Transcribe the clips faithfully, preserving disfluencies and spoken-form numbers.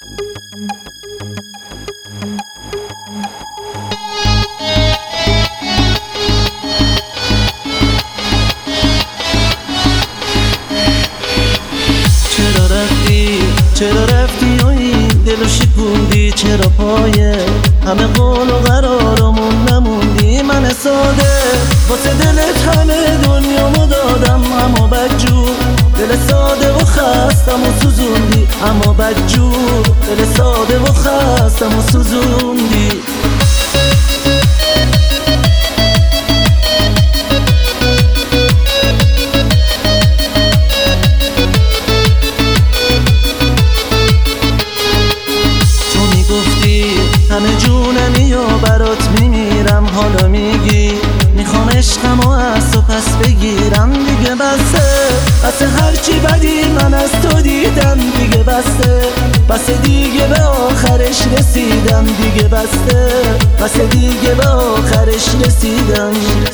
چرا رفتی چرا رفتی و این دلو شکوندی؟ چرا پایه همه قول و قرارمون نموندی؟ من ساده واسه دلت همه دنیامو دادم، اما بدجور دل ساده و خستم و سوزوندی. اما بدجور دل ساده و خستم و سوزوندی. همه جونمی و برات میمیرم، حالا میگی میخوام عشقم و از تو پس بگیرم. دیگه بسته بسته هرچی بدی من از تو دیدم. دیگه بسته بسته دیگه به آخرش رسیدم. دیگه بسته بسته دیگه به آخرش رسیدم.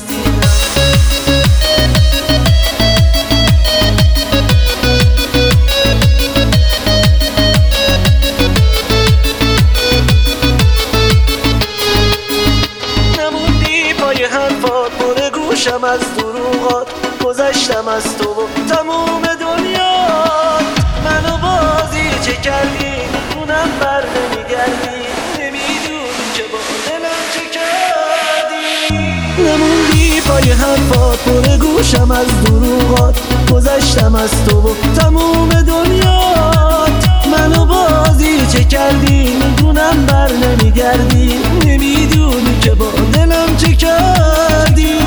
حرفات پر گوشم از دروغات، گذشتم از تو و تموم دنیات. منو بازی چه کردی میدونم بر نمیگردی، نمیدونی که با دلم چه کردی. نموندی پای حرفات پر گوشم از دروغات، گذشتم از تو و تموم دنیات. منو بازی چه کردی میدونم بر نمیگردی، نمیدونی که با دلم چه کردی.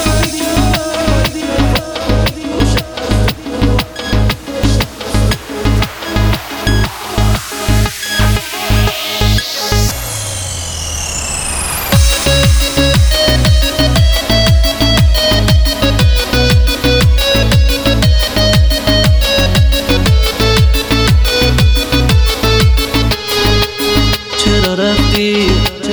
چرا رفتی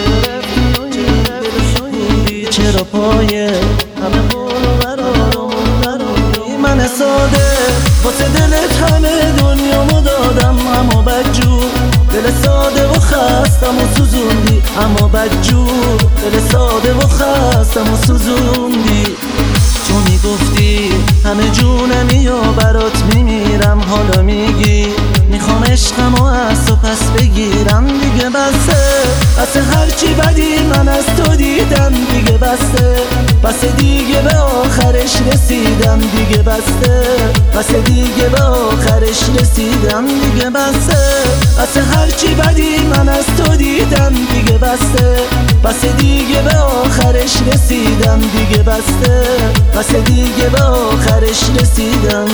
چرا پایه همه قول و قرارمون نموندی؟ من ساده واسه دلت همه دنیامو دادم، اما بدجور دل ساده و خستم و سوزوندی. اما بدجور دل ساده و خستم و سوزوندی. تو میگفتی همه جونمی و برات میمیرم، حالا میگی میخوام عشقم و از تو پس بگیرم. دیگه بسته بسته هرچی بدی من از تو دیدم. دیگه بسته بسته دیگه به آخرش رسیدم. دیگه بسته بسته دیگه به آخرش رسیدم. دیگه بسته بسته هرچی بدی من از تو دیدم. دیگه بسته بسته دیگه به آخرش رسیدم. دیگه بسته بسته دیگه به آخرش رسیدم.